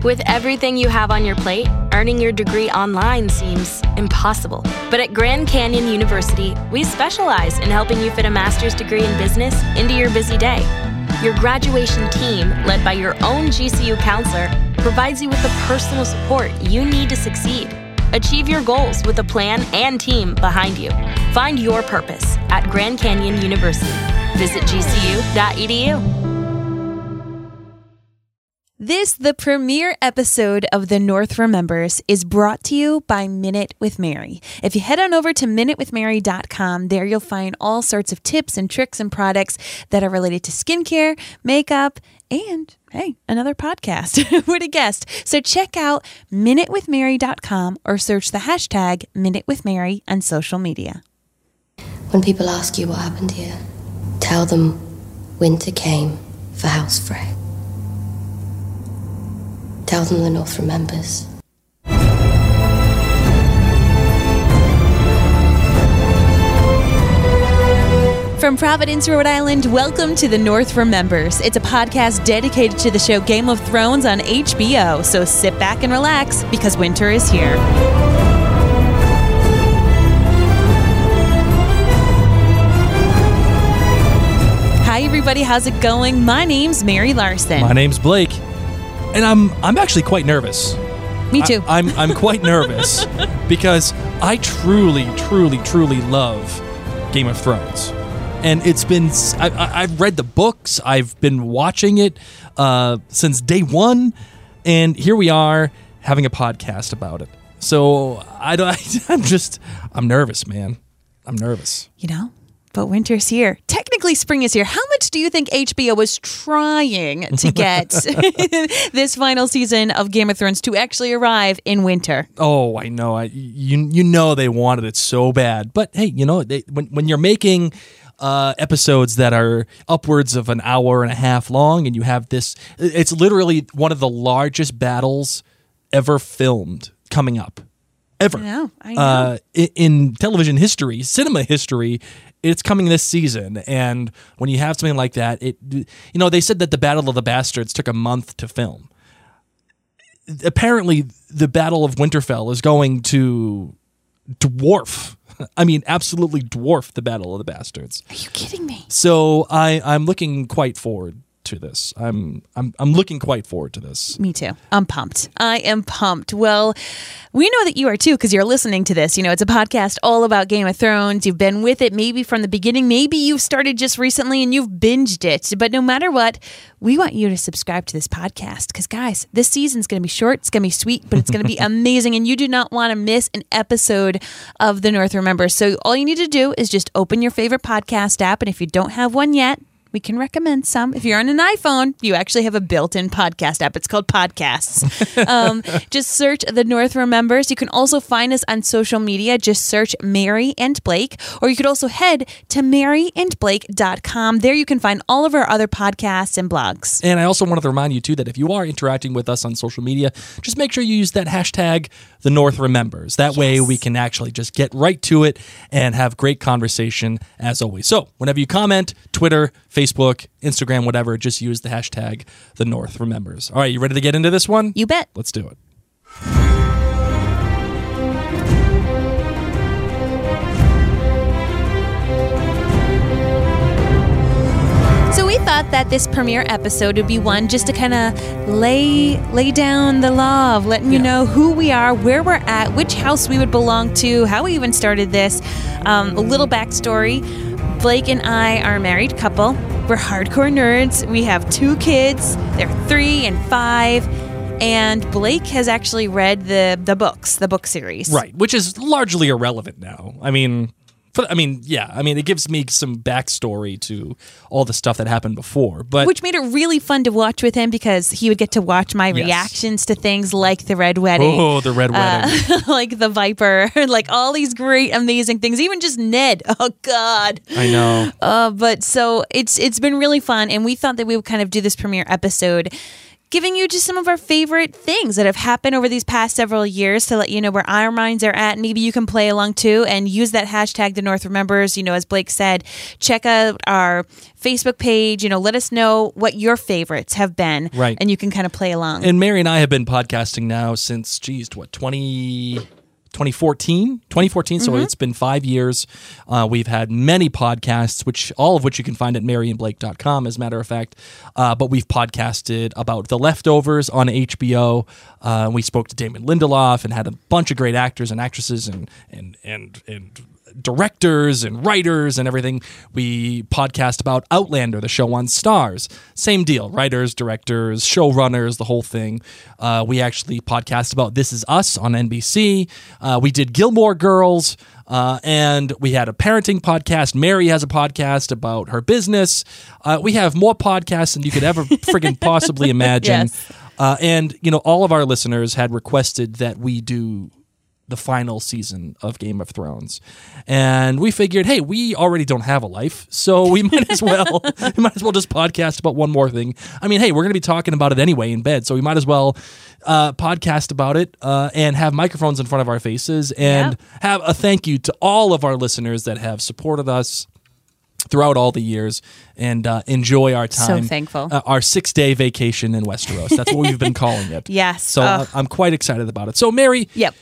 With everything you have on your plate, earning your degree online seems impossible. But at Grand Canyon University, we specialize in helping you fit a master's degree in business into your busy day. Your graduation team, led by your own GCU counselor, provides you with the personal support you need to succeed. Achieve your goals with a plan and team behind you. Find your purpose at Grand Canyon University. Visit gcu.edu. This, the premiere episode of The North Remembers, is brought to you by Minute with Mary. If you head on over to minutewithmary.com, there you'll find all sorts of tips and tricks and products that are related to skincare, makeup, and, hey, another podcast. Who would have guessed? So check out minutewithmary.com or search the hashtag Minute with Mary on social media. When people ask you what happened here, tell them winter came for House Frey. Tell them the North remembers. From Providence, Rhode Island, welcome to The North Remembers. It's a podcast dedicated to the show Game of Thrones on HBO. So sit back and relax because winter is here. Hi, everybody. How's it going? My name's Mary Larson. My name's Blake. And I'm actually quite nervous. Me too. I'm quite nervous because I truly love Game of Thrones. And it's been, I've read the books, I've been watching it since day one, and here we are having a podcast about it. So I'm nervous, man. I'm nervous. You know? But winter's here. Technically, spring is here. How much do you think HBO was trying to get this final season of Game of Thrones to actually arrive in winter? Oh, I know. You know they wanted it so bad. But hey, you know, when you're making episodes that are upwards of an hour and a half long, and you have this, it's literally one of the largest battles ever filmed coming up. Ever. I know. In television history, cinema history, it's coming this season, and when you have something like that, they said that the Battle of the Bastards took a month to film. Apparently, the Battle of Winterfell is going to absolutely dwarf the Battle of the Bastards. Are you kidding me? So I'm looking quite forward to this. I'm looking quite forward to this. Me too. I'm pumped. I am pumped. Well, we know that you are too because you're listening to this. You know, it's a podcast all about Game of Thrones. You've been with it maybe from the beginning. Maybe you've started just recently and you've binged it. But no matter what, we want you to subscribe to this podcast because, guys, this season's going to be short. It's going to be sweet, but it's going to be amazing. And you do not want to miss an episode of The North Remembers. So all you need to do is just open your favorite podcast app. And if you don't have one yet, we can recommend some. If you're on an iPhone, you actually have a built-in podcast app. It's called Podcasts. Just search The North Remembers. You can also find us on social media. Just search Mary and Blake. Or you could also head to maryandblake.com. There you can find all of our other podcasts and blogs. And I also wanted to remind you, too, that if you are interacting with us on social media, just make sure you use that hashtag The North Remembers. That way we can actually just get right to it and have great conversation as always. So whenever you comment, Twitter, Facebook, Instagram, whatever, just use the hashtag The North Remembers. All right, you ready to get into this one? You bet. Let's do it. So we thought that this premiere episode would be one just to kind of lay down the law of letting you know who we are, where we're at, which house we would belong to, how we even started this, a little backstory. Blake and I are a married couple. We're hardcore nerds. We have 2 kids. They're 3 and 5. And Blake has actually read the book series. Right, which is largely irrelevant now. It gives me some backstory to all the stuff that happened before. Which made it really fun to watch with him because he would get to watch my reactions to things like the Red Wedding. Oh, the Red Wedding. Like the Viper, like all these great, amazing things. Even just Ned. Oh, God. I know. But so it's been really fun. And we thought that we would kind of do this premiere episode giving you just some of our favorite things that have happened over these past several years to let you know where our minds are at. Maybe you can play along too and use that hashtag The North Remembers. As Blake said, check out our Facebook page. Let us know what your favorites have been. Right. And you can kind of play along. And Mary and I have been podcasting now since, 2014, so it's been 5 years. We've had many podcasts, all of which you can find at maryandblake.com, as a matter of fact. But we've podcasted about The Leftovers on HBO. We spoke to Damon Lindelof and had a bunch of great actors and actresses and directors and writers and everything. We podcast about Outlander, the show on Starz. Same deal. Writers, directors, showrunners, the whole thing. We actually podcast about This Is Us on NBC. We did Gilmore Girls. And we had a parenting podcast. Mary has a podcast about her business. We have more podcasts than you could ever friggin' possibly imagine. Yes. And, all of our listeners had requested that we do the final season of Game of Thrones. And we figured, hey, we already don't have a life, so we might as well just podcast about one more thing. I mean, hey, we're going to be talking about it anyway in bed, so we might as well podcast about it and have microphones in front of our faces and have a thank you to all of our listeners that have supported us throughout all the years and enjoy our time. So thankful. Our 6-day vacation in Westeros. That's what we've been calling it. Yes. So I'm quite excited about it. So, Mary, Yep.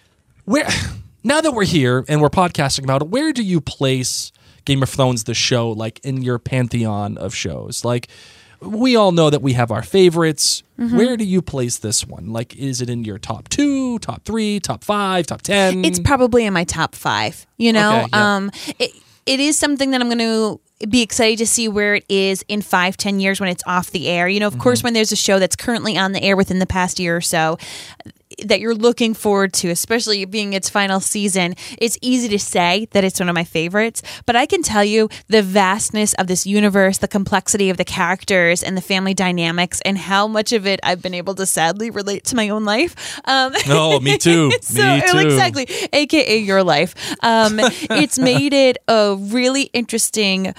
Now that we're here and we're podcasting about it, where do you place Game of Thrones, the show, like in your pantheon of shows? Like, we all know that we have our favorites. Mm-hmm. Where do you place this one? Like, is it in your top 2, top 3, top 5, top 10? It's probably in my top 5. Okay, yeah. It is something that I'm going to be excited to see where it is in 5-10 years when it's off the air. Of course, when there's a show that's currently on the air within the past year or so that you're looking forward to, especially being its final season, it's easy to say that it's one of my favorites. But I can tell you the vastness of this universe, the complexity of the characters and the family dynamics, and how much of it I've been able to sadly relate to my own life. No, me too. Me too. Exactly, aka your life. It's made it a really interesting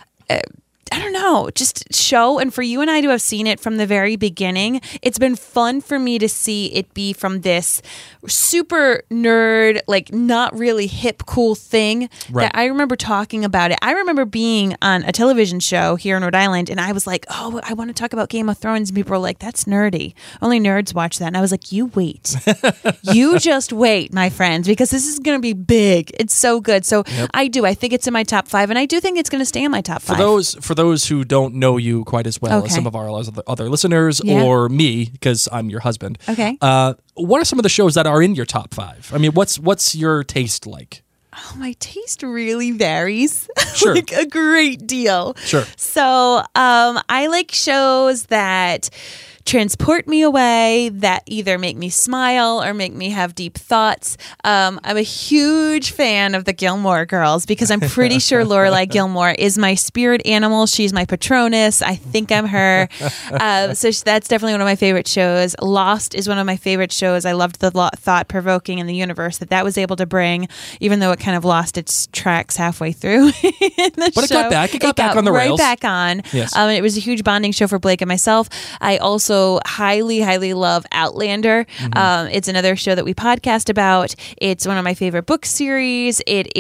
I don't know, just show. And for you and I to have seen it from the very beginning, it's been fun for me to see it be from this super nerd, like not really hip, cool thing that I remember talking about it. I remember being on a television show here in Rhode Island and I was like, oh, I want to talk about Game of Thrones. And people were like, that's nerdy. Only nerds watch that. And I was like, you wait. You just wait, my friends, because this is going to be big. It's so good. So I think it's in my top 5 and I do think it's going to stay in my top 5. For those who don't know you quite as well as some of our other listeners or me, because I'm your husband. Okay. What are some of the shows that are in your top 5? I mean, what's your taste like? Oh, my taste really varies. Sure. Like a great deal. Sure. So I like shows that transport me away, that either make me smile or make me have deep thoughts. I'm a huge fan of the Gilmore Girls because I'm pretty sure Lorelai Gilmore is my spirit animal. She's my Patronus. I think I'm her. So that's definitely one of my favorite shows. Lost is one of my favorite shows. I loved the thought-provoking in the universe that was able to bring, even though it kind of lost its tracks halfway through in the show. But it got back. It got back on the rails. Right back on. Yes. It was a huge bonding show for Blake and myself. I also highly, highly love Outlander. Mm-hmm. It's another show that we podcast about. It's one of my favorite book series.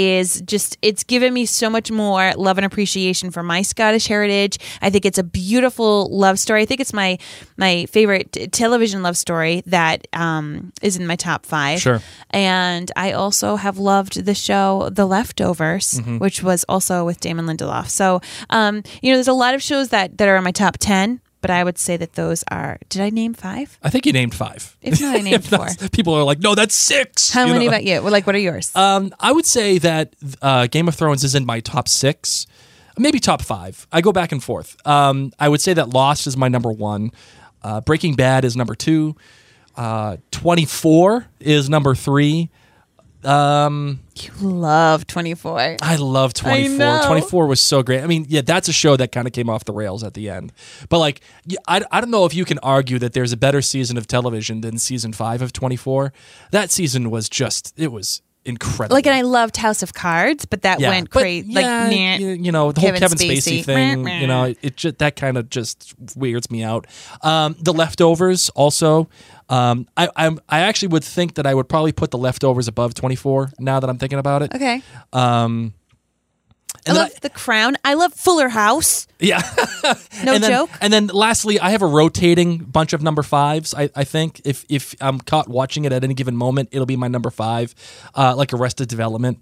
It's given me so much more love and appreciation for my Scottish heritage. I think it's a beautiful love story. I think it's my favorite television love story that is in my top 5. Sure. And I also have loved the show The Leftovers, which was also with Damon Lindelof. So, there's a lot of shows that are in my top 10. But I would say that those are. Did I name 5? I think you named 5. If not, I named 4. People are like, no, that's 6. How many about you? Well, what are yours? I would say that Game of Thrones is in my top 6, maybe top 5. I go back and forth. I would say that Lost is my number 1. Breaking Bad is number 2. 24 is number 3. You love 24. I love 24. I know. 24 was so great. I mean, yeah, that's a show that kind of came off the rails at the end. But like, I don't know if you can argue that there's a better season of television than season 5 of 24. That season was just, it was incredible. Like, and I loved House of Cards, but that went crazy. Like, you know, the whole Kevin Spacey thing. Meh. You know, it just, that kind of just weirds me out. The Leftovers also. I actually would think that I would probably put The Leftovers above 24 now that I'm thinking about it. Okay. And I love The Crown. I love Fuller House. Yeah. No joke. And then lastly, I have a rotating bunch of number 5s. I think if I'm caught watching it at any given moment, it'll be my number 5, like Arrested Development.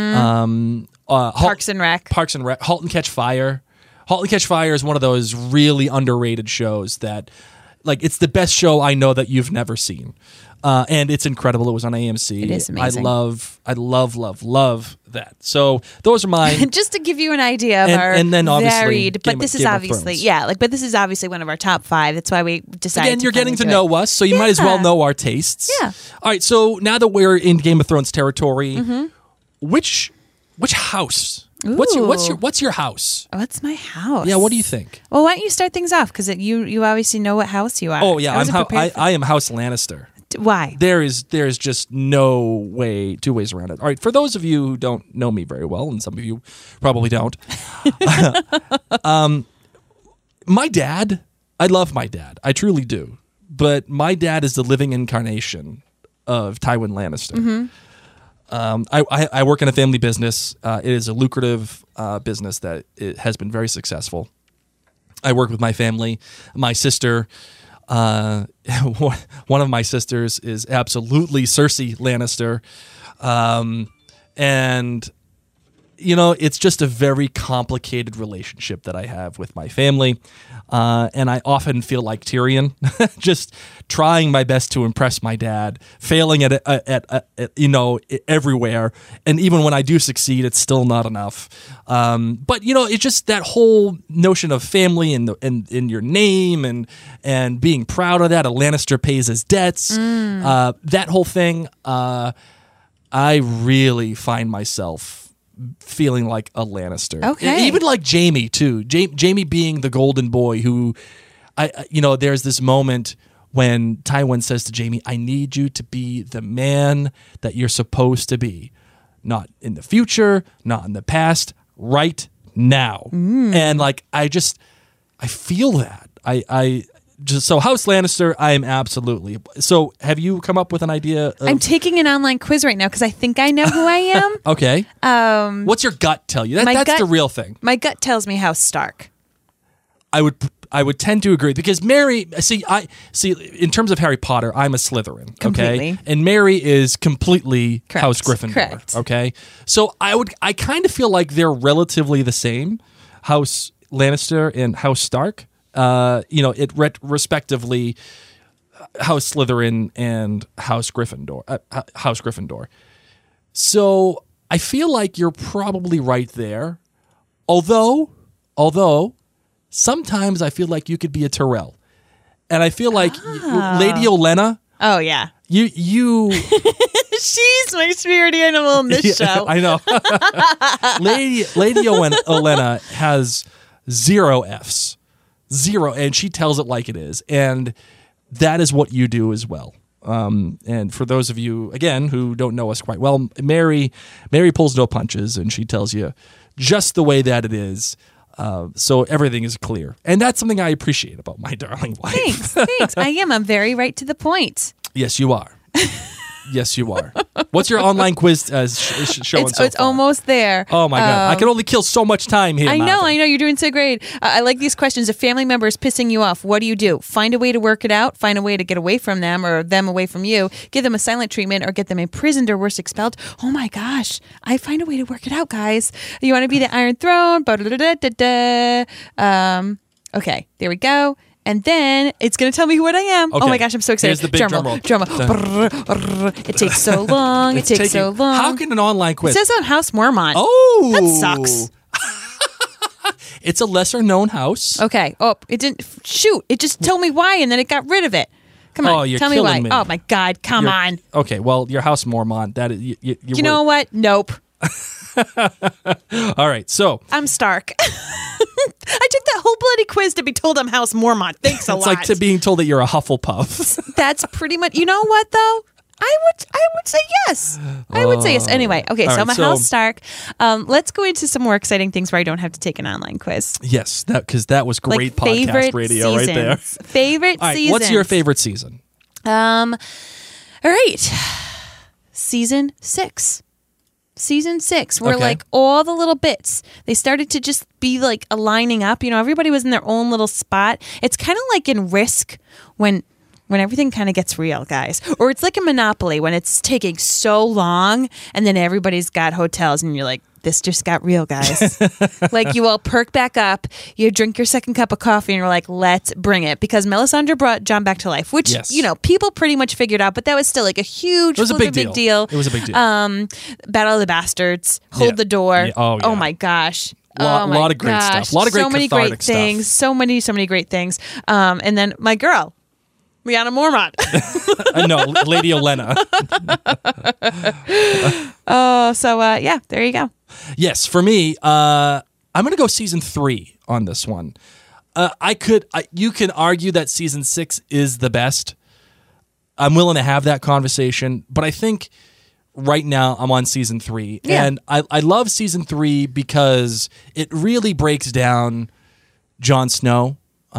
Parks and Rec. Parks and Rec. Halt and Catch Fire. Halt and Catch Fire is one of those really underrated shows that, like, it's the best show I know that you've never seen. And it's incredible. It was on AMC. It is amazing. I love that. So those are mine. Just to give you an idea of our and then obviously varied, but this is Game of obviously Thrones. but this is obviously one of our top 5. That's why we decided. Again, you're getting to finally do know us, so you might as well know our tastes. Yeah. All right. So now that we're in Game of Thrones territory, Mm-hmm. which house? Ooh. What's your house? it. What's my house? Yeah. What do you think? Well, why don't you start things off? Because you obviously know what house you are. Oh yeah, I wasn't prepared for I am House Lannister. Why? There is just two ways around it. All right, for those of you who don't know me very well, and some of you probably don't, my dad, I love my dad, I truly do, but my dad is the living incarnation of Tywin Lannister. I work in a family business. It is a lucrative business that it has been very successful. I work with my family. My sister. One of my sisters is absolutely Cersei Lannister. And, you know, it's just a very complicated relationship that I have with my family. And I often feel like Tyrion, just trying my best to impress my dad, failing at everywhere. And even when I do succeed, it's still not enough. But, you know, it's just that whole notion of family and in your name and being proud of that. A Lannister pays his debts. That whole thing, I really find myself feeling like a Lannister. Okay. Even like Jaime too. Jaime being the golden boy who, there's this moment when Tywin says to Jaime, I need you to be the man that you're supposed to be. Not in the future, not in the past, right now. And like, I feel that. So House Lannister, I am absolutely. So have you come up with an idea? I'm taking an online quiz right now because I think I know who I am. Okay. What's your gut tell you? That's the real thing. My gut tells me House Stark. I would tend to agree because Mary. See, in terms of Harry Potter, I'm a Slytherin. Okay, Completely. and Mary is completely Correct. House Gryffindor. Correct. Okay, so I kind of feel like they're relatively the same, House Lannister and House Stark. Respectively, House Slytherin and House Gryffindor. So I feel like you're probably right there. Although sometimes I feel like you could be a Tyrell, and I feel like Lady Olenna. Oh yeah, you. She's my spirit animal in this show. I know. Lady Olenna has 0 Fs. 0, and she tells it like it is, and that is what you do as well. And for those of you again who don't know us quite well, Mary pulls no punches, and she tells you just the way that it is. So everything is clear, and that's something I appreciate about my darling wife. Thanks. I'm very right to the point. Yes, you are. Yes, you are. What's your online quiz showing so It's far? almost there. Oh my God. I can only kill so much time here. I know. Martha. You're doing so great. I like these questions. If family member is pissing you off, what do? Find a way to work it out. Find a way to get away from them or them away from you. Give them a silent treatment or get them imprisoned or worse, expelled. Oh my gosh. I find a way to work it out, guys. You want to be the Iron Throne? Okay, there we go. And then it's going to tell me what I am. Okay. Oh my gosh, I'm so excited. Here's the big drum roll. It takes so long. It takes so long. How can an online quiz? It says on House Mormont. Oh. That sucks. It's a lesser known house. Okay. Oh, it didn't. Shoot. It just told me why and then it got rid of it. Come on. Oh, you're tell me why. killing me. Oh my God. Come on. Okay, well, your House Mormont. That is, You know what? Nope. All right, so I'm Stark. I took that whole bloody quiz to be told I'm House Mormont. Thanks a lot. it's like to being told that you're a Hufflepuff. That's pretty much. You know what though? I would say yes. I would say yes. Anyway, okay, All so right, Mahal so- Stark. Let's go into some more exciting things where I don't have to take an online quiz. Yes, because that was great podcast favorite radio right there. seasons. Favorite All right, seasons. what's your favorite season? All right. Season 6. Season 6, where Okay. like all the little bits, they started to just be like aligning up. You know, everybody was in their own little spot. It's kind of like in Risk when everything kind of gets real, guys. Or it's like a Monopoly when it's taking so long and then everybody's got hotels and you're like, this just got real, guys. Like you all perk back up, you drink your second cup of coffee and you're like, let's bring it. Because Melisandre brought John back to life, which, Yes. you know, people pretty much figured out, but that was still like a huge, It was a big big deal. deal. It was a big deal. Battle of the Bastards, Hold Yeah. the Door. Yeah. Oh, yeah. my gosh. Lot my of great stuff. gosh. Lot of great so many cathartic great stuff. things. So many great things. And then my girl, Lyanna Mormont. No, Lady Olenna. Yeah, there you go. Yes, for me, I'm going to go season 3 on this one. You can argue that season 6 is the best. I'm willing to have that conversation, but I think right now I'm on season 3. Yeah. And I love season 3 because it really breaks down Jon Snow,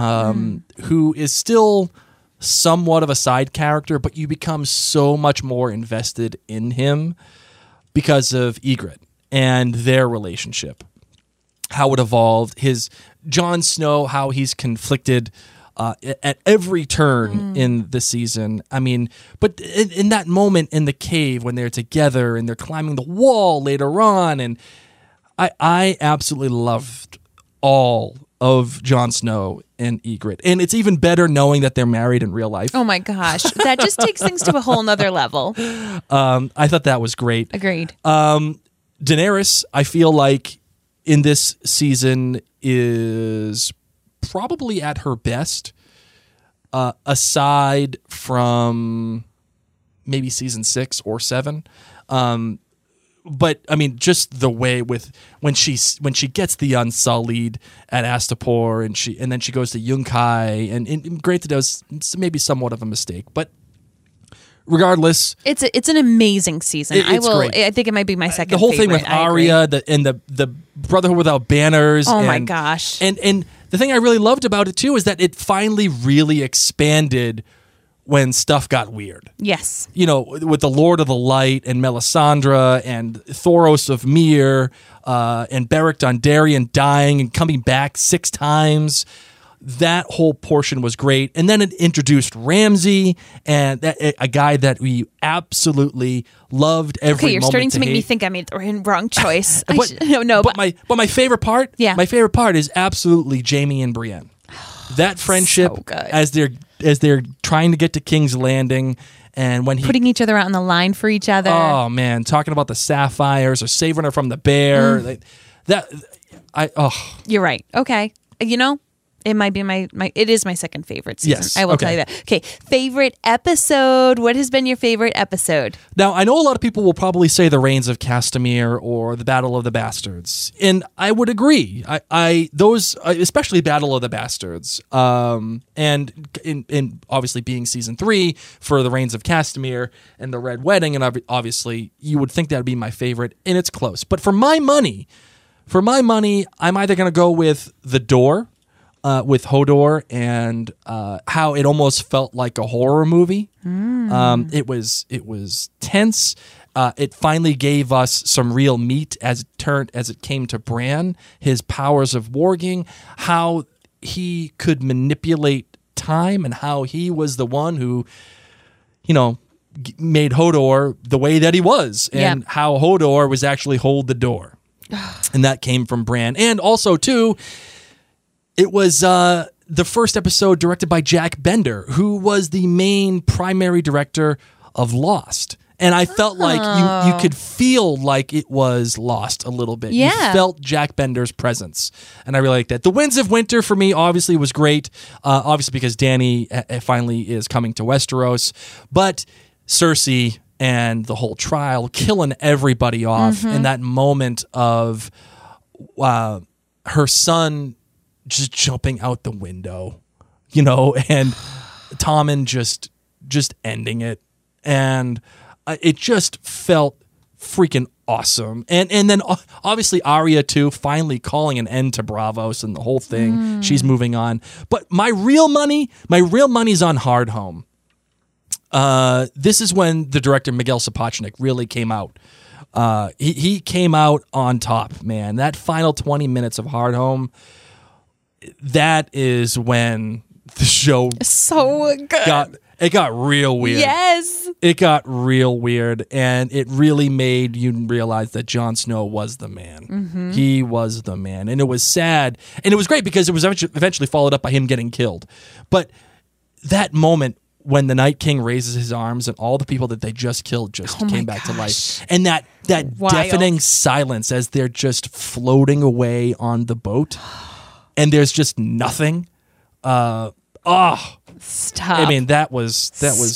who is still somewhat of a side character, but you become so much more invested in him because of Ygritte and their relationship, how it evolved, his Jon Snow, how he's conflicted at every turn in the season. I mean, but in that moment in the cave when they're together and they're climbing the wall later on, and I absolutely loved all of Jon Snow and Ygritte. And it's even better knowing that they're married in real life. Oh my gosh. That just takes things to a whole nother level. I thought that was great. Agreed. Daenerys, I feel like in this season is probably at her best, aside from maybe season 6 or 7. But I mean, just the way with when she gets the Unsullied at Astapor, and then she goes to Yunkai, and granted, that was maybe somewhat of a mistake, but regardless, It's an amazing season. It's great. I think it might be my second. the whole thing with favorite. I agree. Arya, the Brotherhood Without Banners. Oh my and- gosh. And the thing I really loved about it too is that it finally really expanded when stuff got weird. Yes. You know, with the Lord of the Light and Melisandre and Thoros of Myr and Beric Dondarrion dying and coming back 6 times. That whole portion was great. And then it introduced Ramsay, and a guy that we absolutely loved every Okay, you're moment starting to make me hate. think I made the wrong choice. But my favorite part, Yeah. my favorite part is absolutely Jaime and Brienne. That friendship So good. as they're trying to get to King's Landing, and when he putting each other out on the line for each other. oh man, talking about the sapphires or saving her from the bear, You're right. Okay. You know, it might be it is my second favorite season. Yes, I will okay. tell you that. Okay. Favorite episode. What has been your favorite episode? Now, I know a lot of people will probably say the Reigns of Castamere or the Battle of the Bastards, and I would agree. Those, especially Battle of the Bastards, and in obviously being season 3 for the Reigns of Castamere and the Red Wedding, and obviously you would think that would be my favorite, and it's close. But for my money, I'm either going to go with The Door. With Hodor and how it almost felt like a horror movie. It was tense. It finally gave us some real meat as it came to Bran, his powers of warging, how he could manipulate time, and how he was the one who, made Hodor the way that he was, and how Hodor was actually hold the door, and that came from Bran, and also too. It was the first episode directed by Jack Bender, who was the main primary director of Lost. And I felt like you could feel like it was Lost a little bit. Yeah. You felt Jack Bender's presence. And I really like that. The Winds of Winter for me obviously was great, obviously because Dany finally is coming to Westeros. But Cersei and the whole trial, killing everybody off in that moment of her son just jumping out the window, and Tommen just ending it. and it just felt freaking awesome. And then obviously Arya too, finally calling an end to Braavos and the whole thing. She's moving on. But my real money's on Hardhome. This is when the director Miguel Sapochnik really came out. He came out on top, man. That final 20 minutes of Hardhome, that is when the show So good. It got real weird. Yes. It got real weird, and it really made you realize that Jon Snow was the man. He was the man, and it was sad, and it was great because it was eventually followed up by him getting killed. But that moment when the Night King raises his arms and all the people that they just killed came back to life, and that Wild. deafening silence as they're just floating away on the boat, and there's just nothing. Stop. I mean, that was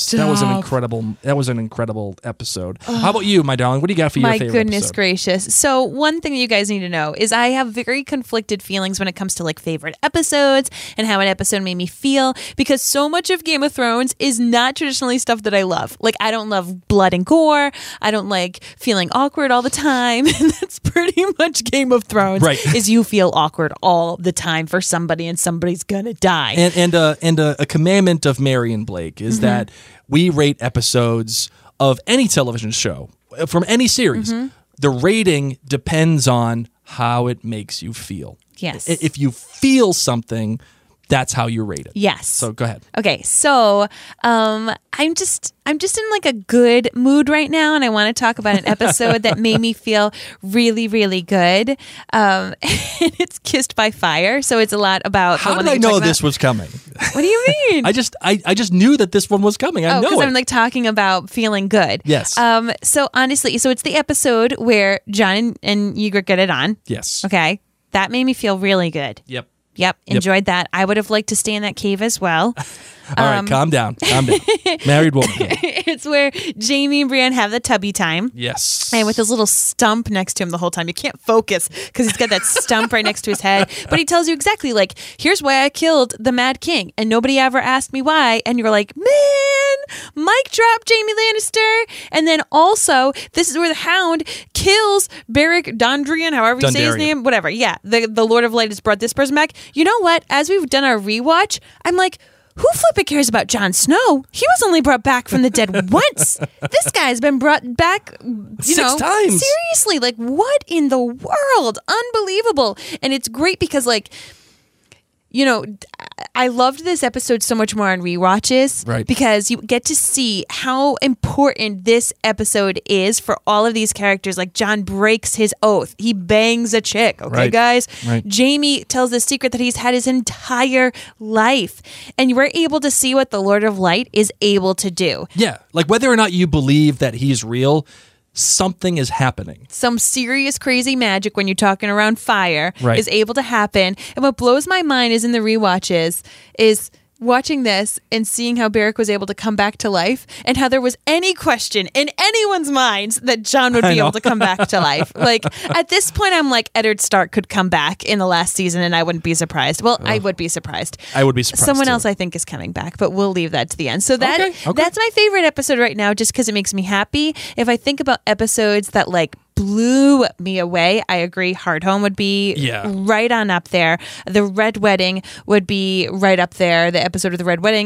an incredible episode. How about you, my darling? What do you got for your My favorite goodness episode? gracious. So one thing that you guys need to know is I have very conflicted feelings when it comes to like favorite episodes and how an episode made me feel, because so much of Game of Thrones is not traditionally stuff that I love. Like, I don't love blood and gore. I don't like feeling awkward all the time. And that's pretty much Game of Thrones. Right. Is you feel awkward all the time for somebody and somebody's gonna die. And a commandment of Marion Blake is that we rate episodes of any television show from any series. The rating depends on how it makes you feel. Yes. If you feel something, that's how you rate it. Yes. So go ahead. Okay, so I'm just in like a good mood right now, and I want to talk about an episode that made me feel really, really good. And it's Kissed by Fire, so it's a lot about. How did I know this was coming? What do you mean? I just knew that this one was coming. I know because it. I'm like talking about feeling good. Yes. So honestly, it's the episode where Jon and Ygritte get it on. Yes. Okay, that made me feel really good. Yep. Enjoyed that. I would have liked to stay in that cave as well. All right, calm down. Married woman here. It's where Jamie and Brienne have the tubby time. Yes. And with his little stump next to him the whole time. You can't focus because he's got that stump right next to his head. But he tells you exactly, like, here's why I killed the Mad King. And nobody ever asked me why. And you're like, man, mic drop Jamie Lannister. And then also, this is where the Hound kills Beric Dondarrion, however you say his Dondarrion. name. Whatever. Yeah. The Lord of Light has brought this person back. You know what? As we've done our rewatch, I'm like, who flippin' cares about Jon Snow? He was only brought back from the dead once. This guy's been brought back, 6 times. Seriously, like, what in the world? Unbelievable. And it's great because, like, you know, I loved this episode so much more on rewatches, right? Because you get to see how important this episode is for all of these characters. Like, Jon breaks his oath. He bangs a chick. Okay, right. guys? Right. Jamie tells the secret that he's had his entire life. And you were able to see what the Lord of Light is able to do. Yeah. Like, whether or not you believe that he's real, something is happening. Some serious crazy magic when you're talking around fire Right. is able to happen. And what blows my mind is in the rewatches is watching this and seeing how Beric was able to come back to life and how there was any question in anyone's minds that Jon would be able to come back to life. Like, at this point, I'm like, Eddard Stark could come back in the last season and I wouldn't be surprised. Well, I would be surprised. I would be surprised. Someone too. else I think is coming back, but we'll leave that to the end. So Okay. that's my favorite episode right now, just because it makes me happy. If I think about episodes that like blew me away, I agree. Hardhome would be right on up there. The Red Wedding would be right up there. The episode of the Red Wedding,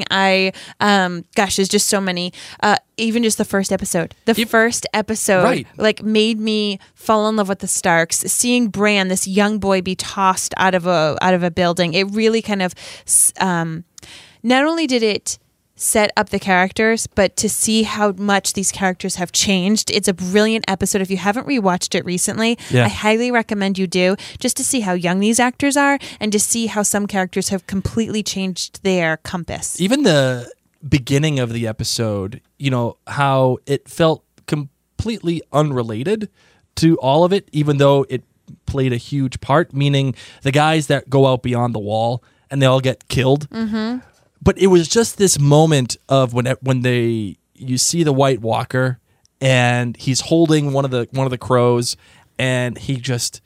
there's just so many. Even just the first episode. First episode Right. like made me fall in love with the Starks. Seeing Bran, this young boy, be tossed out of a building, it really kind of not only did it set up the characters, but to see how much these characters have changed. It's a brilliant episode. If you haven't rewatched it recently, I highly recommend you do, just to see how young these actors are and to see how some characters have completely changed their compass. Even the beginning of the episode, you know, how it felt completely unrelated to all of it, even though it played a huge part, meaning the guys that go out beyond the wall and they all get killed. Mm-hmm. But it was just this moment of when you see the White Walker and he's holding one of the crows and he just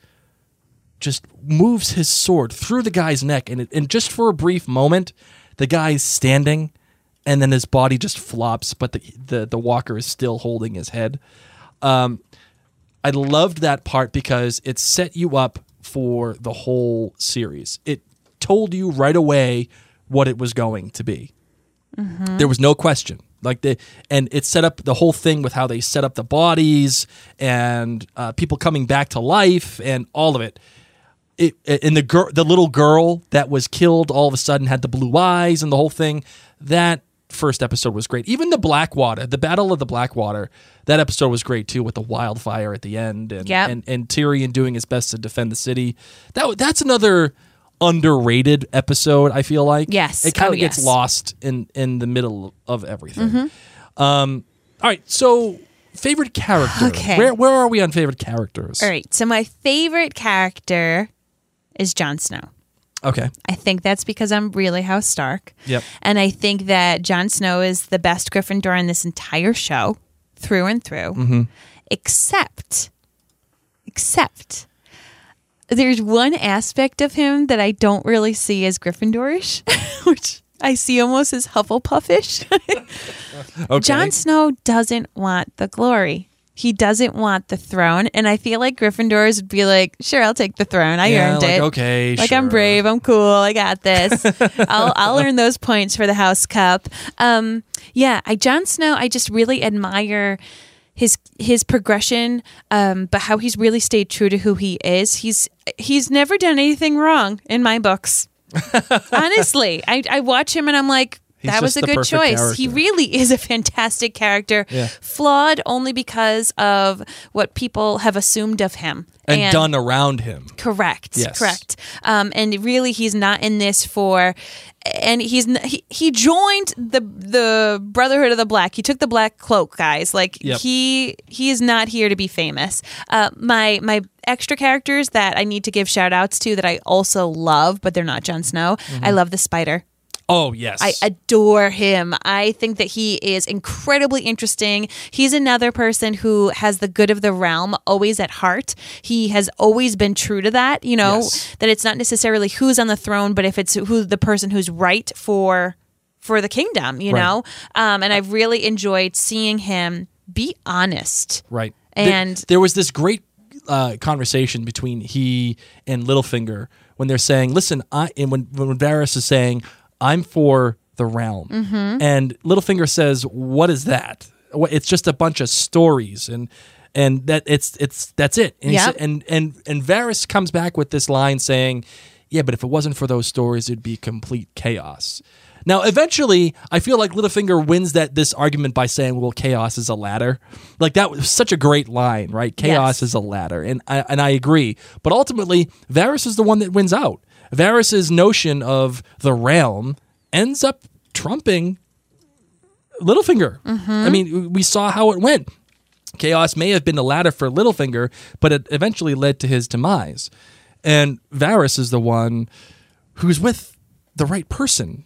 moves his sword through the guy's neck and just for a brief moment the guy's standing and then his body just flops, but the walker is still holding his head. I loved that part because it set you up for the whole series. It told you right away what it was going to be. Mm-hmm. There was no question. And it set up the whole thing with how they set up the bodies and people coming back to life and all of it. And the little girl that was killed all of a sudden had the blue eyes and the whole thing. That first episode was great. Even the Blackwater, the Battle of the Blackwater, that episode was great too, with the wildfire at the end and Tyrion doing his best to defend the city. That's another underrated episode, I feel like. Yes. It kind of gets lost in the middle of everything. Mm-hmm. All right, so favorite character. Okay. Where are we on favorite characters? All right, so my favorite character is Jon Snow. Okay. I think that's because I'm really House Stark. Yep. And I think that Jon Snow is the best Gryffindor in this entire show, through and through. Mm-hmm. Except there's one aspect of him that I don't really see as Gryffindorish, which I see almost as Hufflepuffish. Okay. Jon Snow doesn't want the glory. He doesn't want the throne, and I feel like Gryffindors would be like, sure, I'll take the throne. I earned it. Okay, like, sure. I'm brave. I'm cool. I got this. I'll earn those points for the House Cup. Jon Snow, I just really admire his progression, but how he's really stayed true to who he is. He's never done anything wrong in my books. Honestly, I watch him and I'm like, that was a good choice. Character. He really is a fantastic character, flawed only because of what people have assumed of him. And done around him. Correct. Yes. Correct. And really, he's not in this for... And he joined the Brotherhood of the Black. He took the Black Cloak, guys. He is not here to be famous. My extra characters that I need to give shout outs to that I also love, but they're not Jon Snow. Mm-hmm. I love the Spider. Oh, yes. I adore him. I think that he is incredibly interesting. He's another person who has the good of the realm always at heart. He has always been true to that, that it's not necessarily who's on the throne, but if it's who the person who's right for the kingdom, know? And I've really enjoyed seeing him be honest. Right. And there was this great conversation between he and Littlefinger when they're saying, listen, when Varys is saying, I'm for the realm. Mm-hmm. And Littlefinger says, what is that? It's just a bunch of stories and that that's it. And, and Varys comes back with this line saying, yeah, but if it wasn't for those stories, it'd be complete chaos. Now, eventually, I feel like Littlefinger wins this argument by saying, well, chaos is a ladder. Like, that was such a great line, right? Chaos is a ladder. And I agree. But ultimately, Varys is the one that wins out. Varys' notion of the realm ends up trumping Littlefinger. Mm-hmm. I mean, we saw how it went. Chaos may have been the ladder for Littlefinger, but it eventually led to his demise. And Varys is the one who's with the right person,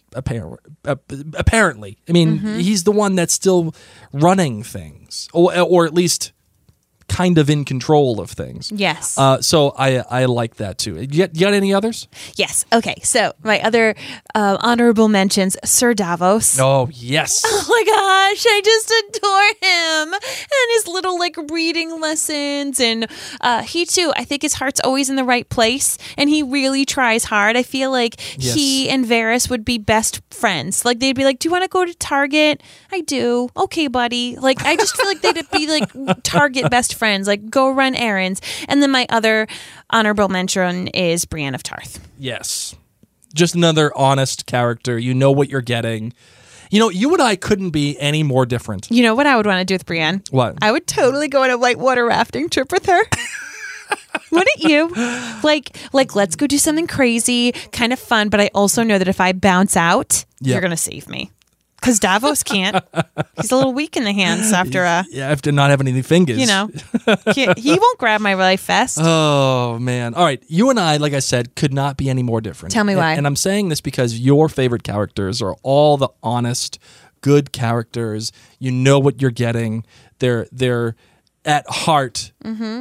apparently. I mean, he's the one that's still running things, or at least kind of in control of things. Yes. So I like that too. You got any others? Yes. Okay. So my other honorable mentions, Sir Davos. Oh, yes. Oh my gosh, I just adore him and his little reading lessons, and he too, I think his heart's always in the right place, and he really tries hard. I feel like he and Varys would be best friends. Like, they'd be like, do you want to go to Target? I do. Okay, buddy. Like, I just feel like they'd be like Target best friends, like go run errands. And then my other honorable mention is Brienne of Tarth. Yes. Just another honest character. You know what you're getting. You and I couldn't be any more different. You know what I would want to do with Brienne? What? I would totally go on a whitewater rafting trip with her. Wouldn't you? Like, let's go do something crazy, kind of fun, but I also know that if I bounce out, you're going to save me. Because Davos can't. He's a little weak in the hands after after not having any fingers. He won't grab my life vest. Oh, man. All right. You and I, like I said, could not be any more different. Tell me why. And I'm saying this because your favorite characters are all the honest, good characters. You know what you're getting. They're at heart. Mm-hmm.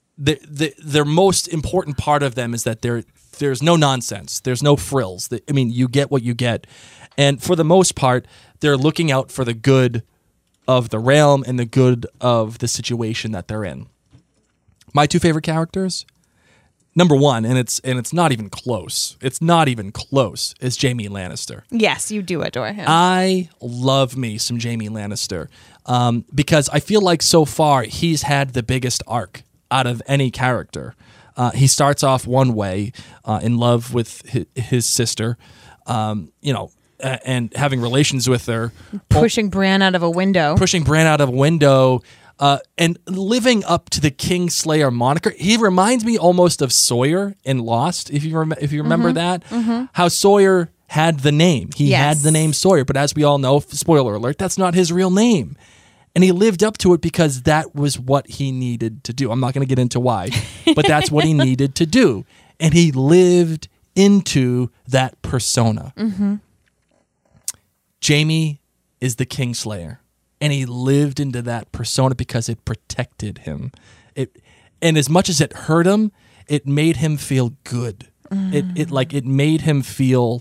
Their most important part of them is that there's no nonsense. There's no frills. You get what you get. And for the most part, they're looking out for the good of the realm and the good of the situation that they're in. My two favorite characters, number one, and it's not even close. It's not even close. Is Jaime Lannister. Yes, you do adore him. I love me some Jaime Lannister because I feel like so far he's had the biggest arc out of any character. He starts off one way, in love with his sister, and having relations with her. Pushing Bran out of a window. And living up to the Kingslayer moniker. He reminds me almost of Sawyer in Lost, if you remember that. How Sawyer had the name. He had the name Sawyer, but as we all know, spoiler alert, that's not his real name. And he lived up to it because that was what he needed to do. I'm not going to get into why, but that's what he needed to do. And he lived into that persona. Jaime is the Kingslayer. And he lived into that persona because it protected him. And as much as it hurt him, it made him feel good. It made him feel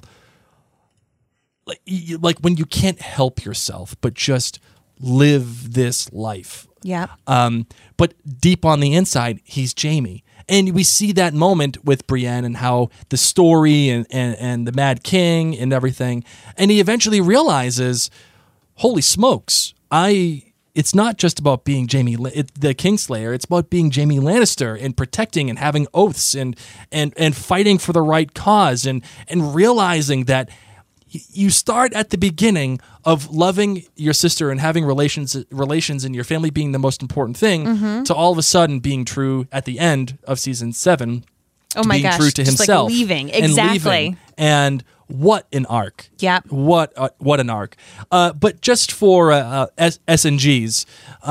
like when you can't help yourself, but just live this life. Yeah. But deep on the inside, he's Jaime. And we see that moment with Brienne and how the story and the Mad King and everything. And he eventually realizes, holy smokes, it's not just about being the Kingslayer. It's about being Jaime Lannister and protecting and having oaths and fighting for the right cause and realizing that you start at the beginning of loving your sister and having relations and your family being the most important thing to all of a sudden being true at the end of season 7. Oh my gosh! True to just himself, like leaving exactly. And what an arc! Yeah. What an arc! But just for S&Gs,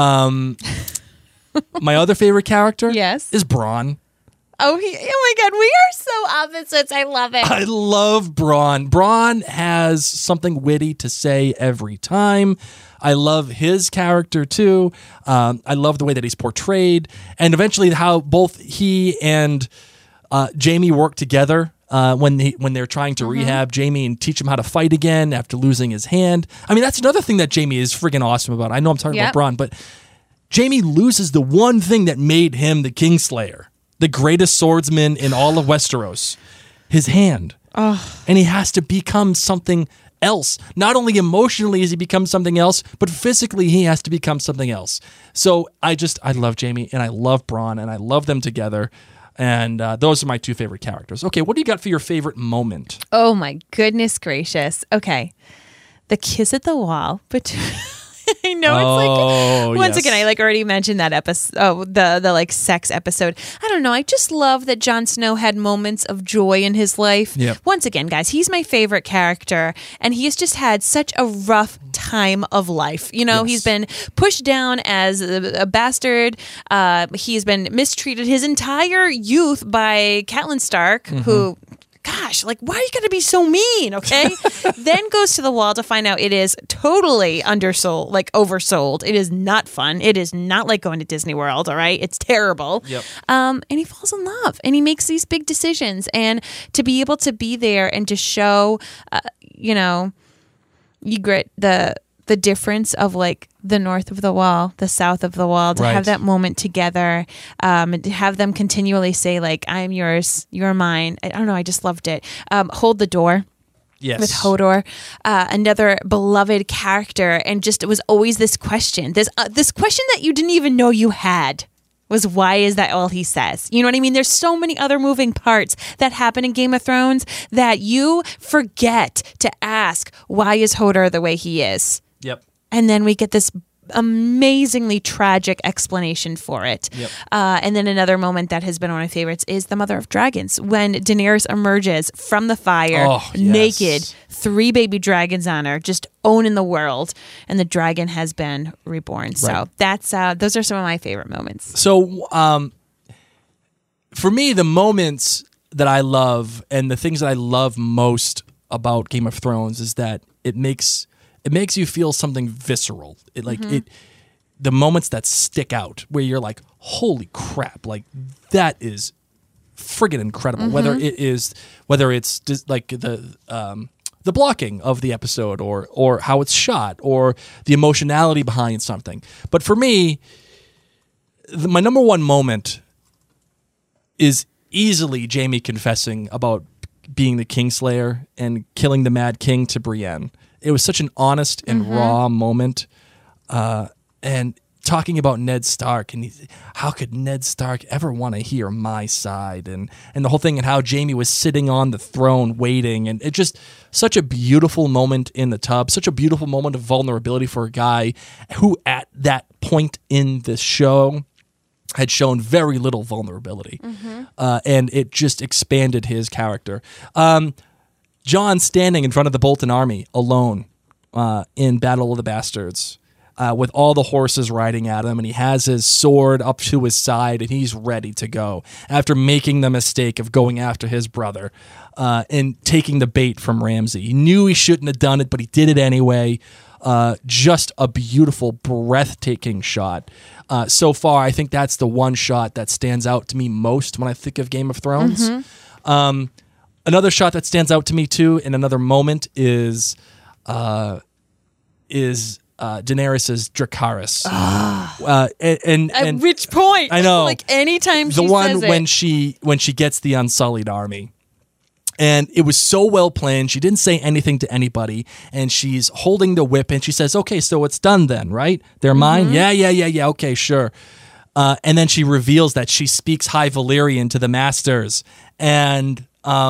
my other favorite character, is Bronn. Oh my God, we are so opposites. I love it. I love Bronn. Bronn has something witty to say every time. I love his character too. I love the way that he's portrayed, and eventually how both he and Jaime work together when they're trying to rehab Jaime and teach him how to fight again after losing his hand. I mean, that's another thing that Jaime is friggin' awesome about. I know I'm talking about Bronn, but Jaime loses the one thing that made him the Kingslayer, the greatest swordsman in all of Westeros, his hand. And he has to become something else. Not only emotionally has he become something else, but physically he has to become something else. So I love Jaime and I love Bronn and I love them together. And those are my two favorite characters. Okay, what do you got for your favorite moment? Oh my goodness gracious. Okay. The kiss at the wall between I know it's once again, I already mentioned that episode, the sex episode. I don't know. I just love that Jon Snow had moments of joy in his life. Yep. Once again, guys, he's my favorite character, and he has just had such a rough time of life. He's been pushed down as a bastard. He's been mistreated his entire youth by Catelyn Stark, who. Gosh, why are you going to be so mean, okay? Then goes to the wall to find out it is totally undersold, oversold. It is not fun. It is not like going to Disney World, all right? It's terrible. Yep. And he falls in love, and he makes these big decisions. And to be able to be there and to show, you grit the difference of the north of the wall, the south of the wall, to have that moment together, and to have them continually say I'm yours, you're mine. I don't know. I just loved it. Hold the door. Yes. With Hodor, another beloved character. And just, it was always this question, this question that you didn't even know you had. Was why is that all he says? You know what I mean? There's so many other moving parts that happen in Game of Thrones that you forget to ask, why is Hodor the way he is? Yep. And then we get this amazingly tragic explanation for it. Yep. And then another moment that has been one of my favorites is the Mother of Dragons. When Daenerys emerges from the fire, naked, 3 baby dragons on her, just owning the world, and the dragon has been reborn. Right. So that's those are some of my favorite moments. So for me, the moments that I love and the things that I love most about Game of Thrones is that it makes you feel something visceral. The moments that stick out where you're like, holy crap, that is friggin' incredible. Whether it's just the the blocking of the episode or how it's shot or the emotionality behind something. But for me, my number one moment is easily Jaime confessing about being the Kingslayer and killing the Mad King to Brienne. It was such an honest and raw moment. And talking about Ned Stark and how could Ned Stark ever want to hear my side and the whole thing and how Jaime was sitting on the throne waiting, and it just such a beautiful moment in the tub, such a beautiful moment of vulnerability for a guy who at that point in the show had shown very little vulnerability, and it just expanded his character. Jon standing in front of the Bolton army alone in Battle of the Bastards, with all the horses riding at him, and he has his sword up to his side, and he's ready to go after making the mistake of going after his brother and taking the bait from Ramsay. He knew he shouldn't have done it, but he did it anyway. Just a beautiful, breathtaking shot. So far, I think that's the one shot that stands out to me most when I think of Game of Thrones. Another shot that stands out to me too, in another moment, is Daenerys's Dracarys. At which point? I know. Like anytime she the one says when she gets the Unsullied army. And it was so well planned. She didn't say anything to anybody. And she's holding the whip and she says, okay, so it's done then, right? They're mine? Yeah. Okay, sure. And then she reveals that she speaks High Valyrian to the masters. And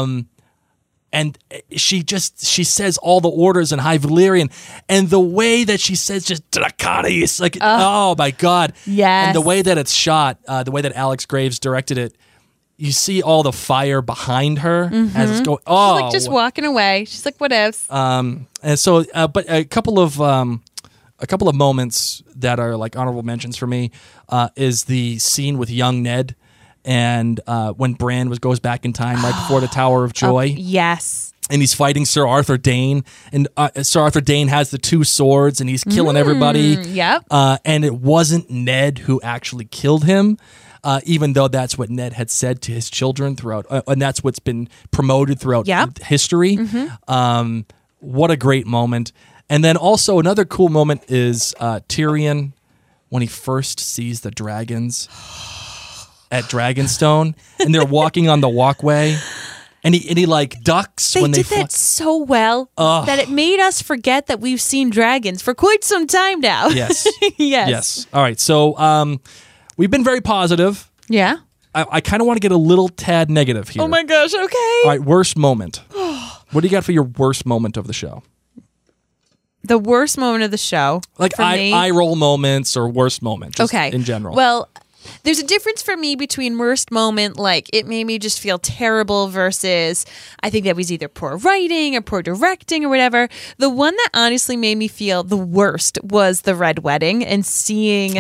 she says all the orders in High Valyrian, and the way that she says just Dracarys, like, oh my God. Yes. And the way that it's shot, the way that Alex Graves directed it, you see all the fire behind her as it's going. Oh, she's like just walking away. She's like, what else? And so, but a couple of moments that are like honorable mentions for me is the scene with young Ned. And when Bran goes back in time right before the Tower of Joy. Yes. And he's fighting Sir Arthur Dayne. And Sir Arthur Dayne has the two swords and he's killing everybody. Yep. And it wasn't Ned who actually killed him, even though that's what Ned had said to his children throughout. And that's what's been promoted throughout history. What a great moment. And then also another cool moment is Tyrion when he first sees the dragons at Dragonstone, and they're walking on the walkway, and he like ducks when they did that so well that it made us forget that we've seen dragons for quite some time now. Yes. Yes. All right. So we've been very positive. Yeah. I kind of want to get a little tad negative here. Oh my gosh. Okay. All right. Worst moment. What do you got for your worst moment of the show? The worst moment of the show. Like eye roll moments or worst moments. Just in general. Well, there's a difference for me between worst moment, like it made me just feel terrible, versus I think that was either poor writing or poor directing or whatever. The one that honestly made me feel the worst was the Red Wedding, and seeing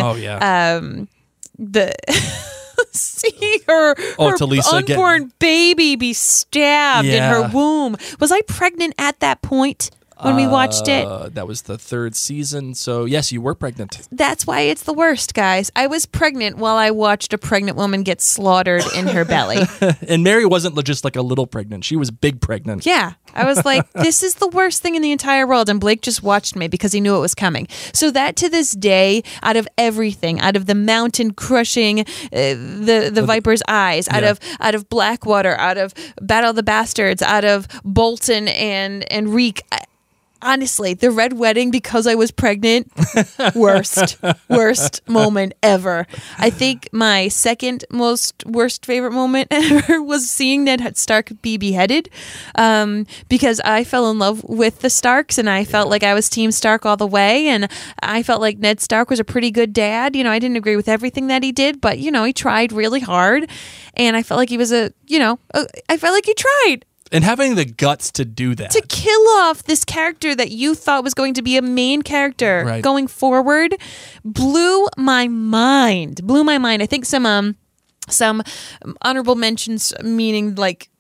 seeing her Talisa unborn baby be stabbed in her womb. Was I pregnant at that point? When we watched it. That was the third season. So, yes, you were pregnant. That's why it's the worst, guys. I was pregnant while I watched a pregnant woman get slaughtered in her belly. And Mary wasn't just like a little pregnant. She was big pregnant. Yeah. I was like, this is the worst thing in the entire world. And Blake just watched me because he knew it was coming. So that to this day, out of everything, out of the mountain crushing the Viper's eyes, out of Blackwater, out of Battle of the Bastards, out of Bolton and Reek, honestly, the Red Wedding, because I was pregnant, worst moment ever. I think my second worst favorite moment ever was seeing Ned Stark be beheaded, because I fell in love with the Starks, and I felt like I was Team Stark all the way, and I felt like Ned Stark was a pretty good dad. You know, I didn't agree with everything that he did, but, you know, he tried really hard, and I felt like he was I felt like he tried. And having the guts to do that. To kill off this character that you thought was going to be a main character going forward blew my mind. I think some honorable mentions, meaning like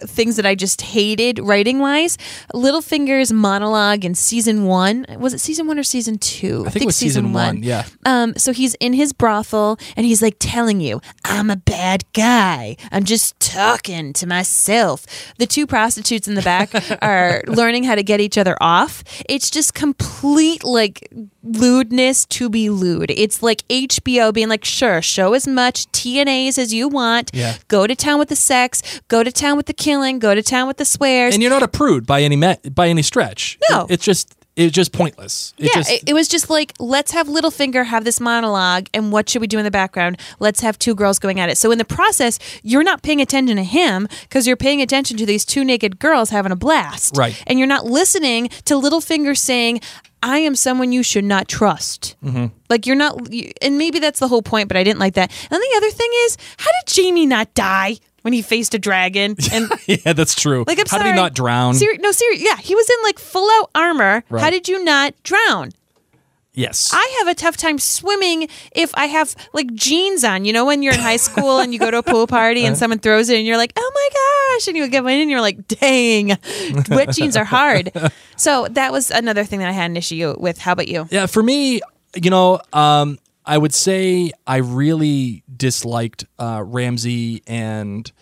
things that I just hated writing wise. Littlefinger's monologue in season 1. Was it season 1 or season 2? I think it was season 1. Yeah. So he's in his brothel and he's like telling you, I'm a bad guy. I'm just talking to myself. The two prostitutes in the back are learning how to get each other off. It's just complete like lewdness to be lewd. It's like HBO being like, sure, show as much TNAs as you want. Yeah. Go to town with the sex. Go to town with the killing. Go to town with the swears. And you're not a prude by any stretch. No. It's just pointless. It was just like, let's have Littlefinger have this monologue, and what should we do in the background? Let's have two girls going at it. So in the process, you're not paying attention to him because you're paying attention to these two naked girls having a blast. Right. And you're not listening to Littlefinger saying, I am someone you should not trust. Mm-hmm. Like you're not, and maybe that's the whole point, but I didn't like that. And the other thing is, how did Jaime not die when he faced a dragon? And yeah, that's true. like, I'm how sorry. did he not drown? Seriously. Yeah, he was in like full out armor. Right. How did you not drown? Yes. I have a tough time swimming if I have like jeans on. You know, when you're in high school and you go to a pool party and someone throws it and you're like, oh my gosh. And you get in and you're like, dang, wet jeans are hard. So that was another thing that I had an issue with. How about you? Yeah, for me, I would say I really disliked Ramsay and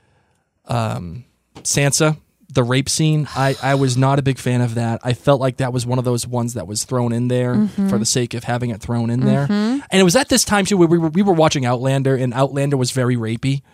Sansa. The rape scene, I was not a big fan of that. I felt like that was one of those ones that was thrown in there for the sake of having it thrown in there. And it was at this time too where we were watching Outlander, and Outlander was very rapey.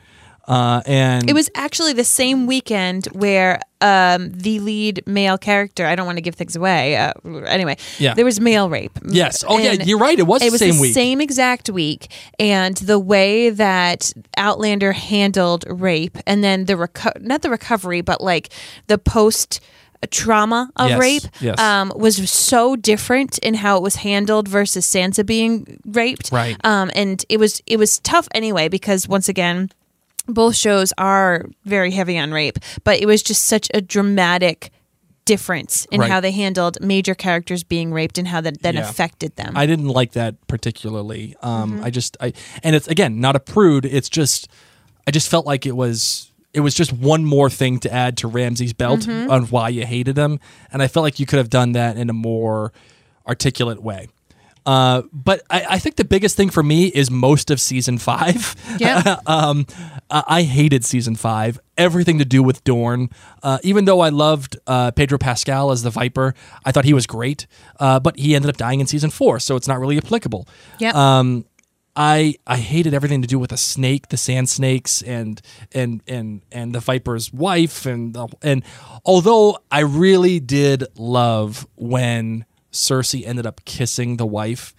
And it was actually the same weekend where the lead male character, I don't want to give things away. Anyway, yeah. There was male rape. Yes. Oh, yeah, you're right. It was the same week. Same exact week. And the way that Outlander handled rape and then not the recovery, but like the post trauma of rape was so different in how it was handled versus Sansa being raped. Right. And it was tough anyway, because once again, both shows are very heavy on rape, but it was just such a dramatic difference in how they handled major characters being raped and how that then affected them. I didn't like that particularly. And it's again not a prude. It's just I just felt like it was just one more thing to add to Ramsay's belt on why you hated him, and I felt like you could have done that in a more articulate way. But I think the biggest thing for me is most of season 5. Yeah. I hated season 5. Everything to do with Dorne. Even though I loved Pedro Pascal as the Viper, I thought he was great. But he ended up dying in season 4, so it's not really applicable. Yep. I hated everything to do with the snake, the sand snakes, and the Viper's wife, and although I really did love when Cersei ended up kissing the wife.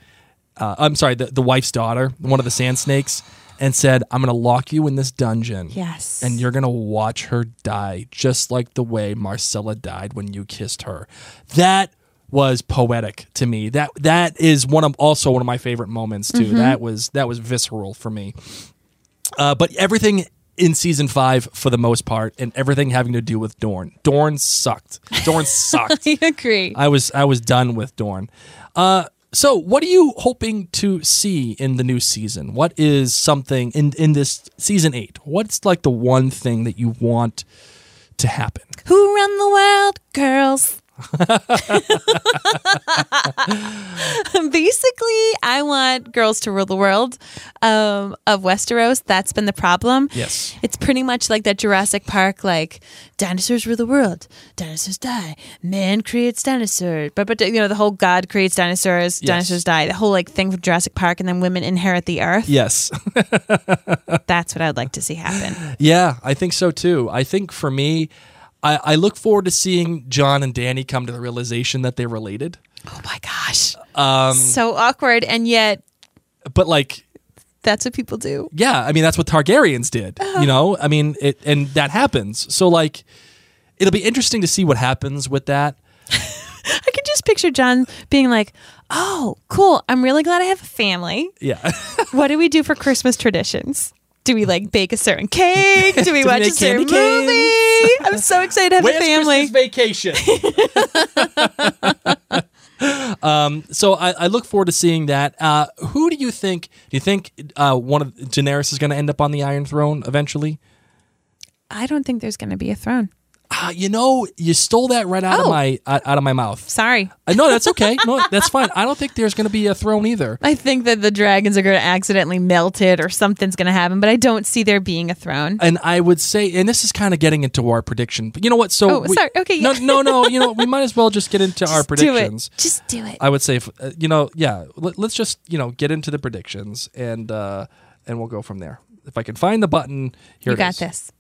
The wife's daughter, one of the sand snakes, and said, I'm going to lock you in this dungeon. Yes. And you're going to watch her die, just like the way Marcella died when you kissed her. That was poetic to me. That is also one of my favorite moments too. That was visceral for me. But everything in season 5 for the most part, and everything having to do with Dorne. Dorne sucked. I agree. I was done with Dorne. So what are you hoping to see in the new season? What is something in this season 8? What's like the one thing that you want to happen? Who run the world, girls? Basically, I want girls to rule the world of Westeros. That's been the problem. Yes. It's pretty much like that Jurassic Park, like dinosaurs rule the world, dinosaurs die, man creates dinosaurs, but the whole God creates dinosaurs, dinosaurs die. The whole like thing from Jurassic Park, and then women inherit the earth. Yes. That's what I'd like to see happen. Yeah, I think so too. I think for me, I look forward to seeing Jon and Dany come to the realization that they're related. Oh my gosh. So awkward, and yet... But like... That's what people do. Yeah, I mean, that's what Targaryens did, you know? I mean, and that happens. So like, it'll be interesting to see what happens with that. I can just picture Jon being like, oh, cool, I'm really glad I have a family. Yeah. What do we do for Christmas traditions? Do we like bake a certain cake? Do we watch a certain movie? I'm so excited to have a family. Christmas vacation? So I look forward to seeing that. Who do you think? Do you think one of Daenerys is going to end up on the Iron Throne eventually? I don't think there's going to be a throne. You stole that right out of my mouth. Sorry. No, that's okay. No, that's fine. I don't think there's going to be a throne either. I think that the dragons are going to accidentally melt it or something's going to happen, but I don't see there being a throne. And I would say, and this is kind of getting into our prediction, but you know what? So sorry. Okay. Yeah. No. We might as well just get into our predictions. Just do it. I would say, let's just get into the predictions and we'll go from there. If I can find the button, here it is. You got this.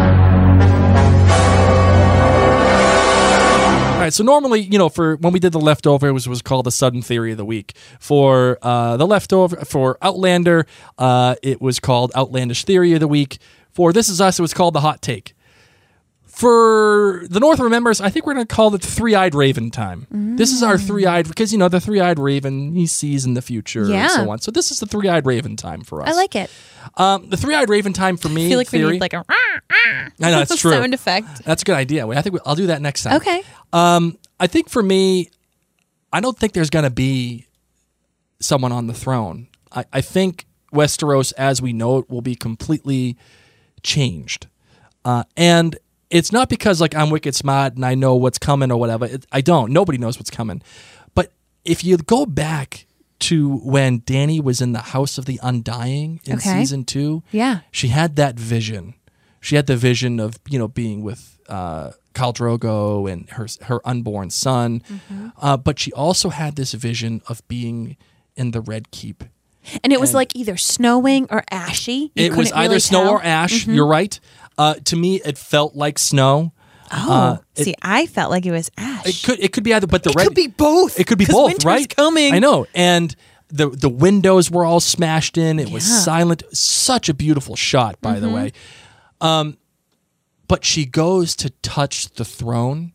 All right, so normally, for when we did the leftover, it was called the sudden theory of the week. For the leftover, for Outlander, it was called outlandish theory of the week. For This Is Us, it was called the hot take. For the North Remembers, I think we're going to call it three-eyed raven time. This is our three-eyed, because the three-eyed raven, he sees in the future and so on. So this is the three-eyed raven time for us. I like it. The three-eyed raven time for me. I feel like theory, we need like a I know, that's true. sound effect. That's a good idea. I think I'll do that next time. Okay. I think for me, I don't think there's going to be someone on the throne. I think Westeros, as we know it, will be completely changed. And it's not because I'm wicked smart and I know what's coming or whatever. I don't. Nobody knows what's coming. But if you go back to when Dany was in the House of the Undying in season 2, she had that vision. She had the vision of being with Khal Drogo and her unborn son, but she also had this vision of being in the Red Keep. And it was either snowing or ashy. It was either snow or ash. You're right. To me, it felt like snow. I felt like it was ash. It could be either, but could be both. It could be both, winter's right? Coming. I know, and the windows were all smashed in. It was silent. Such a beautiful shot, by the way. But she goes to touch the throne,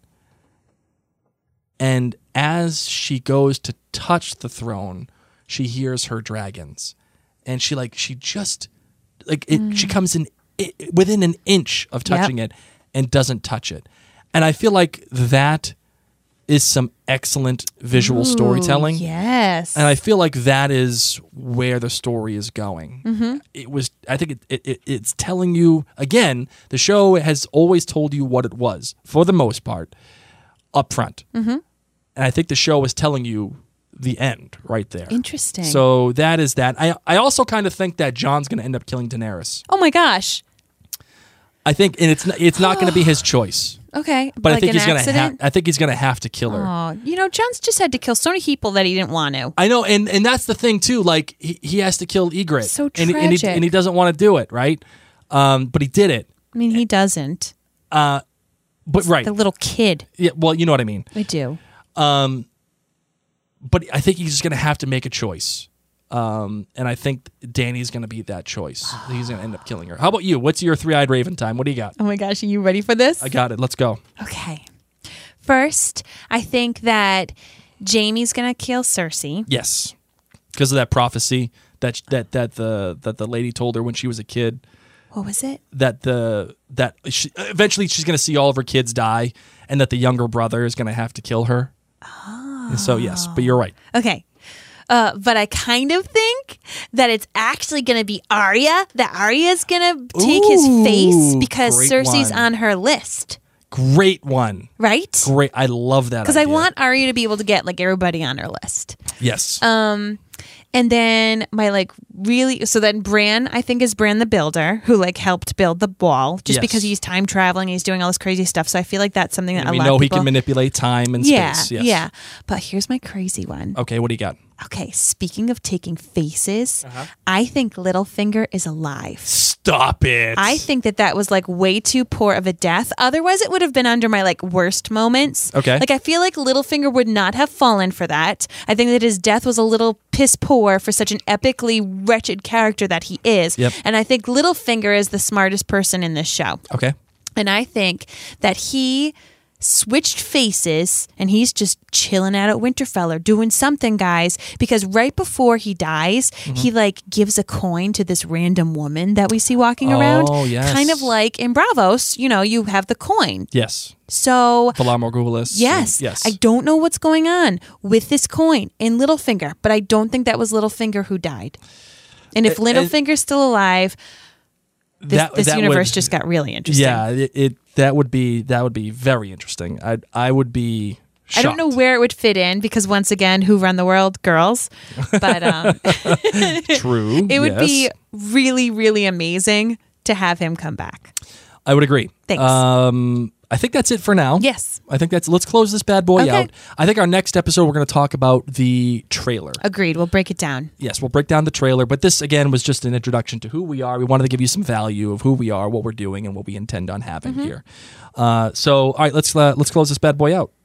and as she goes to touch the throne, she hears her dragons, and she comes in within an inch of touching it and doesn't touch it. And I feel like that is some excellent visual storytelling. Yes. And I feel like that is where the story is going. I think it's telling you, again, the show has always told you what it was, for the most part, up front. And I think the show is telling you the end right there. Interesting. So that is that. I also kind of think that Jon's going to end up killing Daenerys. Oh my gosh. I think, and it's not going to be his choice. Okay, but I think he's going to. I think he's going to have to kill her. Oh, Jon's just had to kill so many people that he didn't want to. I know, and that's the thing too. He has to kill Ygritte. So tragic. And he doesn't want to do it, right? But he did it. I mean, he doesn't. But right, the little kid. Yeah, well, you know what I mean. I do. But I think he's going to have to make a choice. And I think Dany's going to be that choice. He's going to end up killing her. How about you? What's your three-eyed raven time? What do you got? Oh my gosh, are you ready for this? I got it. Let's go. Okay. First, I think that Jaime's going to kill Cersei. Yes. Because of that prophecy that the lady told her when she was a kid. What was it? Eventually she's going to see all of her kids die, and that the younger brother is going to have to kill her. Oh. And so yes, but you're right. Okay. But I kind of think that it's actually going to be Arya. That Arya's going to take his face because Cersei's on her list. Great one. Right? Great. I love that. Because I want Arya to be able to get everybody on her list. Yes. And then so then Bran, I think, is Bran the Builder, who helped build the wall just because he's time traveling, he's doing all this crazy stuff. So I feel like that's something that a lot of people... We know he can manipulate time and space. Yes. Yeah. But here's my crazy one. Okay, what do you got? Okay, speaking of taking faces, I think Littlefinger is alive. Stop it. I think that was way too poor of a death. Otherwise, it would have been under my worst moments. Okay. I feel like Littlefinger would not have fallen for that. I think that his death was a little piss poor for such an epically wretched character that he is. Yep. And I think Littlefinger is the smartest person in this show. Okay. And I think that he switched faces and he's just chilling out at Winterfell doing something, guys, because right before he dies, he gives a coin to this random woman that we see walking around. Oh, yes. Kind of like in Bravos, you have the coin. Yes. So Valar Morghulis. Yes. Yes. I don't know what's going on with this coin in Littlefinger, but I don't think that was Littlefinger who died. And if Littlefinger's still alive, this universe just got really interesting. Yeah, that would be very interesting. I would be shocked. I don't know where it would fit in because once again, who run the world? Girls. But true. It would be really, really amazing to have him come back. I would agree. Thanks. I think that's it for now. Yes. I think let's close this bad boy out. I think our next episode we're going to talk about the trailer. Agreed. We'll break it down. Yes, we'll break down the trailer, but this again was just an introduction to who we are. We wanted to give you some value of who we are, what we're doing, and what we intend on having here. So, all right, let's close this bad boy out.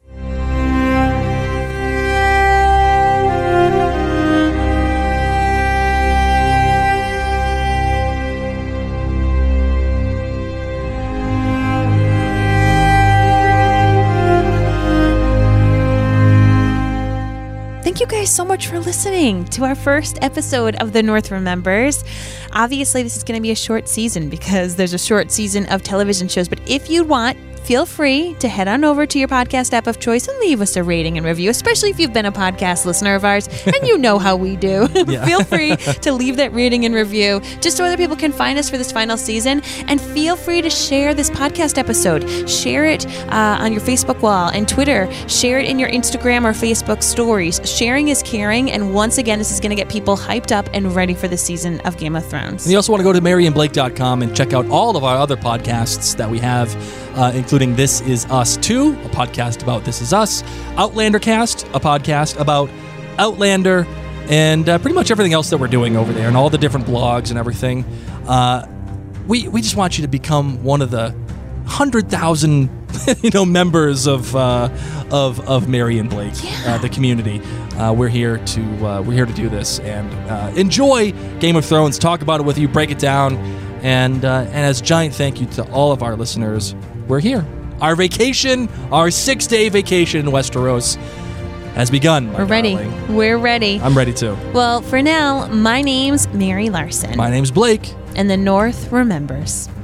Thank you guys so much for listening to our first episode of The North Remembers. Obviously, this is going to be a short season because there's a short season of television shows. But if you want, feel free to head on over to your podcast app of choice and leave us a rating and review, especially if you've been a podcast listener of ours and you know how we do. Feel free to leave that rating and review just so other people can find us for this final season. And feel free to share this podcast episode. Share it on your Facebook wall and Twitter. Share it in your Instagram or Facebook stories. Sharing is caring. And once again, this is going to get people hyped up and ready for the season of Game of Thrones. And you also want to go to MaryandBlake.com and check out all of our other podcasts that we have, including This Is Us 2, a podcast about This Is Us, Outlander Cast, a podcast about Outlander, and pretty much everything else that we're doing over there, and all the different blogs and everything. We just want you to become one of the 100,000 members of Mary and Blake, the community. We're here to do this and enjoy Game of Thrones, talk about it with you, break it down, and as a giant thank you to all of our listeners, we're here. Our vacation, our 6-day vacation in Westeros has begun. We're ready. We're ready. I'm ready too. Well, for now, my name's Mary Larson. My name's Blake. And the North remembers.